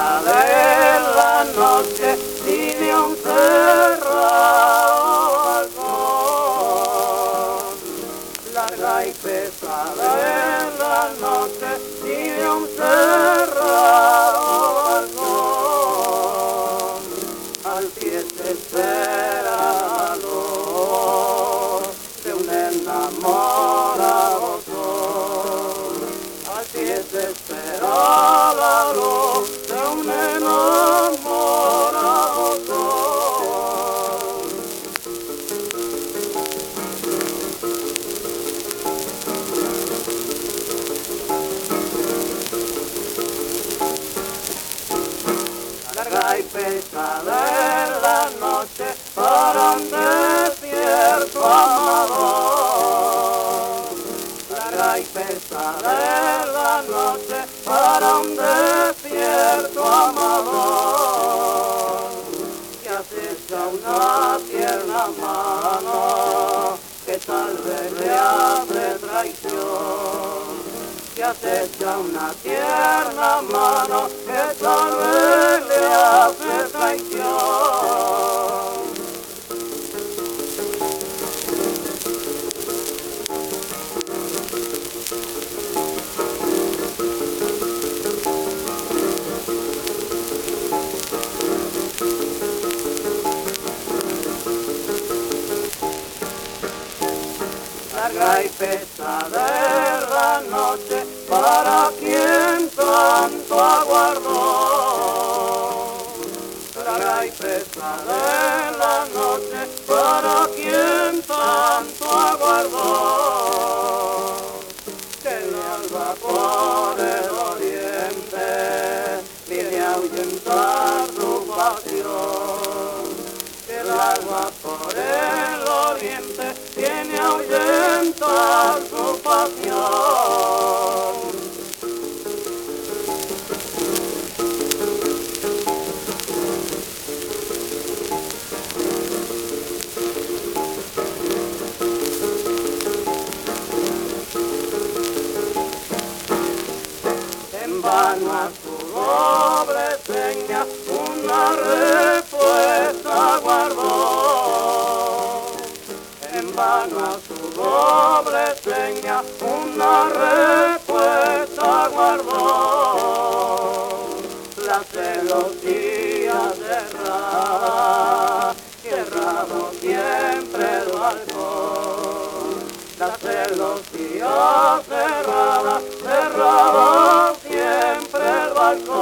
pesada en la noche tiene un cerrado balcón. Larga y pesada en la noche tiene un cerrado balcón. Al pie se espera la luz de un enamorado sol. Al pie se espera la luz de un enamorado sol. Larga y pesada en la noche para un desierto amador. Larga y pesada en la noche para un desierto amador. Que acecha una tierna mano que tal vez le hace traición. Que acecha una tierna mano que tal vez le hace traición. Larga y pesada es la noche para quien tanto aguardó. Larga y pesada es la noche para quien tanto aguardó. Que el alba por el oriente viene a ahuyentar su pasión. Que el alba por el oriente viene a ahuyentar su pasión. En vano a su doble seña una respuesta guardó. En vano a su doble seña una respuesta guardó. La celosía cerrada, cerrado siempre el balcón. La celosía cerrada, cerrado siempre el balcón.